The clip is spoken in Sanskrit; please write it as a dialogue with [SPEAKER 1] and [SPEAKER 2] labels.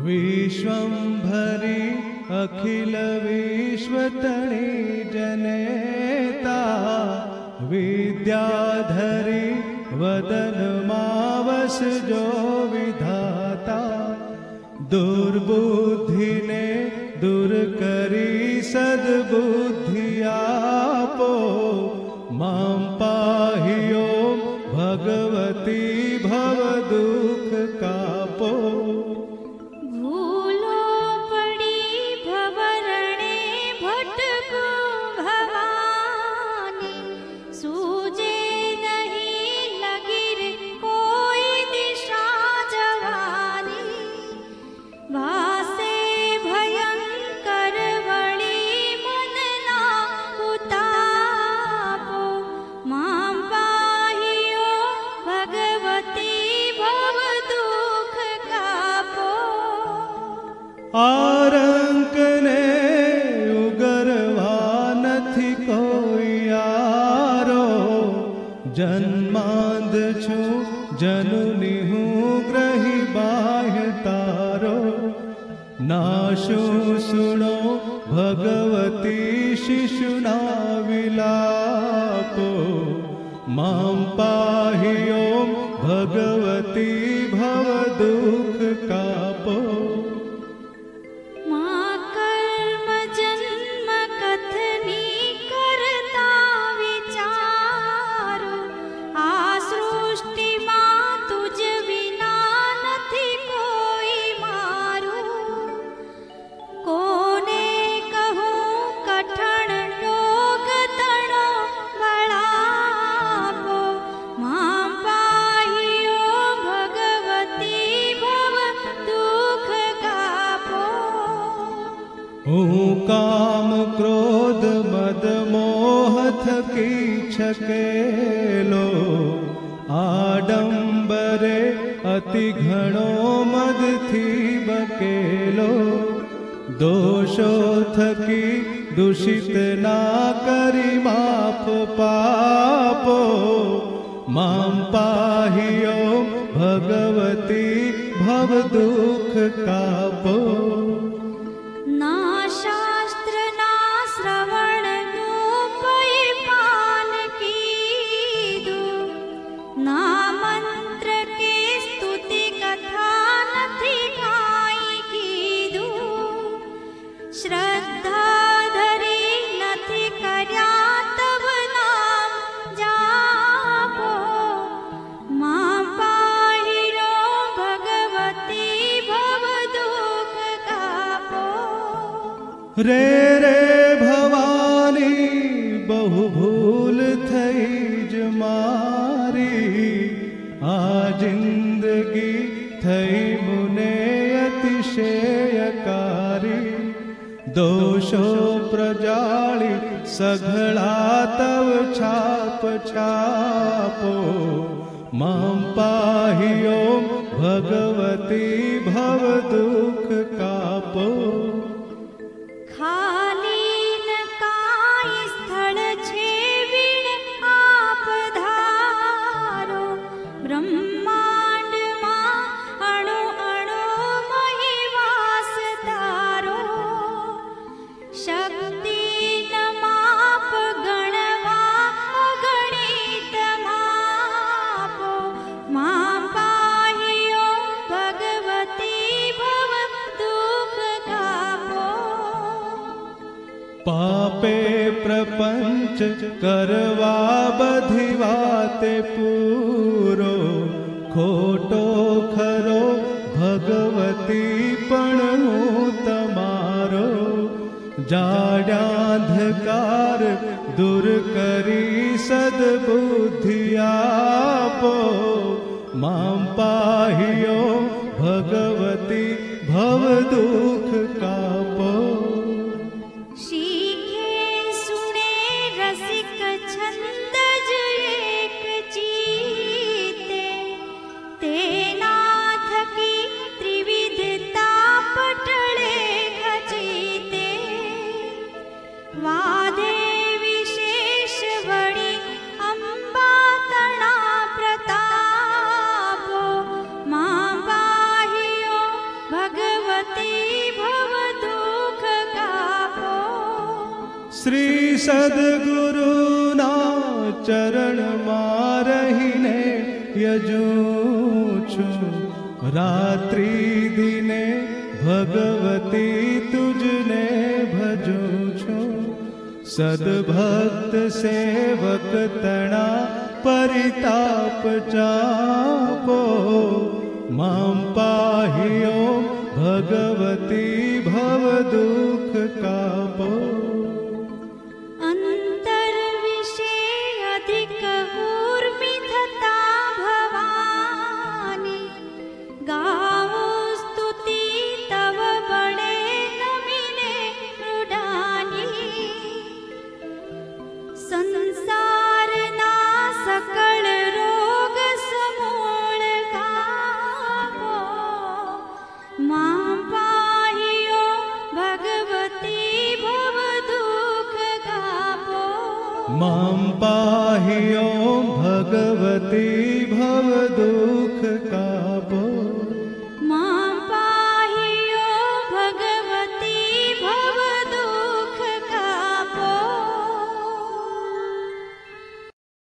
[SPEAKER 1] विश्वंभरी अखिल विश्वतणी जनेता विद्याधरी वदन मावस जो विधाता दुर्बुद्धि ने दूर करी सद्बुद्धि आपो मां पाहियो भगवती भव दुख कापो
[SPEAKER 2] भूलो पड़ी भवरणे भटको भवानी सूझे नहीं लगिर कोई दिशा जवानी भासे भयंकर वड़ी मनना उतापो मां पाहियो भगवती भव दुख कापो
[SPEAKER 1] आरंक ने उगरवा नथी कोई यारो जन्मांध छू जनुनी हूँ ग्रही बाह्य तारो नाशु सुनो भगवती शिशुना विलापो मां पाहियो भगवती भव दुख कापो
[SPEAKER 2] मां कर्म जन्म कथनी करता विचारो आ सृष्टि मां तुझ विना नथी कोई मारो कोने कहूं कठण योग तणो बळापो मां पाहियो भगवती भव दुख कापो
[SPEAKER 1] हूँ काम क्रोध मद मोह थकी छकेलो आडंबरे अति घणो मद थी बकेलो दोषो थकी दूषित ना करी माफ पापो मां पाहियो भगवती भव दुख कापो
[SPEAKER 2] ना शास्त्र ना श्रवण पै पान कीधु ना मंत्र के स्तुति कथा नथी काई कीधु श्रद्धा धरी नथी कर्या तब नाम जापो मां पाहिरो भगवती भव दुख कापो
[SPEAKER 1] रे रे भवानी बहु भूल थई ज मारी आ जिंदगी थई मुने अतिशयकारी दोषो प्रजाली सघळा तव छाप छापो मां पाहियो भगवती भव दुख कापो
[SPEAKER 2] खाली न काय स्थळ छे वीण आप धारो ब्रह्मांड मां अणु अणु मही वास तारो शक्ति न माप गणवा अगणित मापो मां पाहियो भगवती भव दुख कापो
[SPEAKER 1] पापे प्रपंच करवा बधी वाते पूरो खोटो खरो भगवती पण हूँ तमारो जाड्यांधकार दूर करी सद्बुद्धि आपो मां पाहियो भगवती भव दुख कापो
[SPEAKER 2] शीखे सुने रसिक छंद ज एक चीते तेना थकी त्रिविधता पटळे खचीते वादे विशेष वड़ी अंबा तणा प्रतापो मां पाहियो भगवती
[SPEAKER 1] सद्गुरु ना चरण मारहीने यजूछु रात्रि दिने भगवती तुझने भजूछु सद्भक्त सेवक तना परिताप चापो मां पाहियो भगवती भव दुख कापो
[SPEAKER 2] अंतर विषय अधिक ऊर्मि थता भवानी गावो स्तुति तव बड़े नमिने रुडानी संसार ना सकल रोग समूल गावो मां पाहियो भगवती भव दुख गावो
[SPEAKER 1] मां पाहियो भगवती